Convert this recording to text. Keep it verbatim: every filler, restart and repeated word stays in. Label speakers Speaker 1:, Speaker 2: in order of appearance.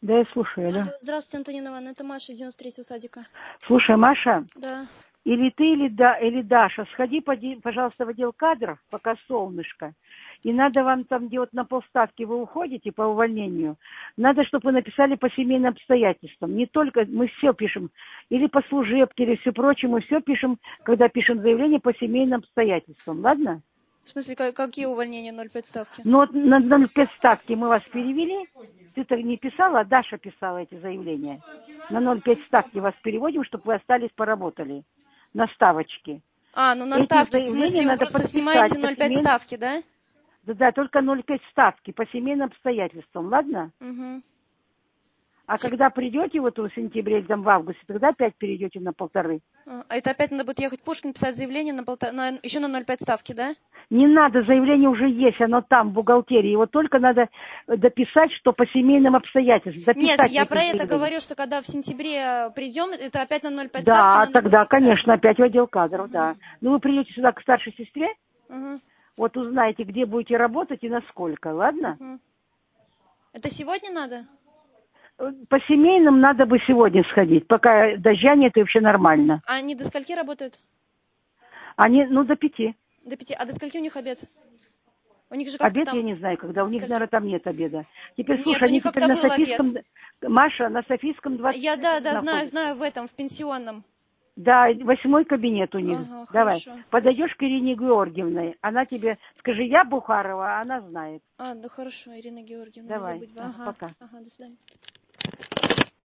Speaker 1: Да, я слушаю, да.
Speaker 2: Алло, здравствуйте, Антонина Ивановна, это Маша из девяносто третьего садика.
Speaker 1: Слушай, Маша,
Speaker 2: Да.
Speaker 1: или ты, или, да, или Даша, сходи, поди, пожалуйста, в отдел кадров, пока солнышко. И надо вам там, где вот на полставки вы уходите по увольнению, надо, чтобы вы написали по семейным обстоятельствам. Не только, мы все пишем, или по служебке, или все прочее, мы все пишем, когда пишем заявление по семейным обстоятельствам, ладно?
Speaker 2: В смысле, как- какие увольнения ноль пять ставки?
Speaker 1: Ну вот на ноль пять ставки мы вас перевели. Ты-то не писала, а Даша писала эти заявления. На ноль пять ставки вас переводим, чтобы вы остались, поработали. На ставочки.
Speaker 2: А, ну на
Speaker 1: Эти
Speaker 2: ставки, в
Speaker 1: заявления
Speaker 2: смысле, вы
Speaker 1: надо
Speaker 2: просто
Speaker 1: подписать
Speaker 2: снимаете
Speaker 1: по
Speaker 2: ноль пять
Speaker 1: семейным...
Speaker 2: ставки, да?
Speaker 1: Да, да, только ноль пять ставки по семейным обстоятельствам, ладно?
Speaker 2: Угу.
Speaker 1: А когда придете вот в сентябре или там в августе, тогда опять перейдете на полторы.
Speaker 2: А это опять надо будет ехать в Пушкин, писать заявление на полтора, на, еще на ноль пять ставки, да?
Speaker 1: Не надо, заявление уже есть, оно там, в бухгалтерии. Его только надо дописать, что по семейным обстоятельствам.
Speaker 2: Нет,
Speaker 1: Дописать
Speaker 2: я
Speaker 1: эти
Speaker 2: про это
Speaker 1: заявления.
Speaker 2: говорю, что когда в сентябре придем, это опять на ноль пять ставки
Speaker 1: Да,
Speaker 2: надо будет
Speaker 1: тогда,
Speaker 2: писать.
Speaker 1: конечно, опять в отдел кадров,
Speaker 2: Угу.
Speaker 1: да. Ну, вы придете сюда к старшей сестре,
Speaker 2: Угу.
Speaker 1: вот узнаете, где будете работать и насколько, ладно?
Speaker 2: Угу. Это сегодня надо?
Speaker 1: По семейным надо бы сегодня сходить, пока дождя нет и вообще нормально.
Speaker 2: А они до скольки работают?
Speaker 1: Они, ну, до пяти.
Speaker 2: До пяти. А до скольки у них обед? У них же как-то
Speaker 1: Обед я
Speaker 2: там...
Speaker 1: не знаю, когда. У
Speaker 2: До
Speaker 1: них,
Speaker 2: скольки?
Speaker 1: наверное, там нет обеда. Теперь,
Speaker 2: Нет,
Speaker 1: слушай,
Speaker 2: у
Speaker 1: они
Speaker 2: них
Speaker 1: теперь
Speaker 2: как-то
Speaker 1: на
Speaker 2: был обед.
Speaker 1: Софийском... Маша, на Софийском двадцать
Speaker 2: Я, да, да, знаю,
Speaker 1: находится.
Speaker 2: знаю, в этом, в пенсионном.
Speaker 1: Да, восьмой кабинет у них.
Speaker 2: Ага,
Speaker 1: Давай,
Speaker 2: хорошо.
Speaker 1: подойдешь к Ирине Георгиевне, она тебе... Скажи, я Бухарова, а она знает.
Speaker 2: А, да хорошо, Ирина Георгиевна, не
Speaker 1: Давай,
Speaker 2: забудь.
Speaker 1: ага,
Speaker 2: Ага,
Speaker 1: пока.
Speaker 2: ага, до свидания.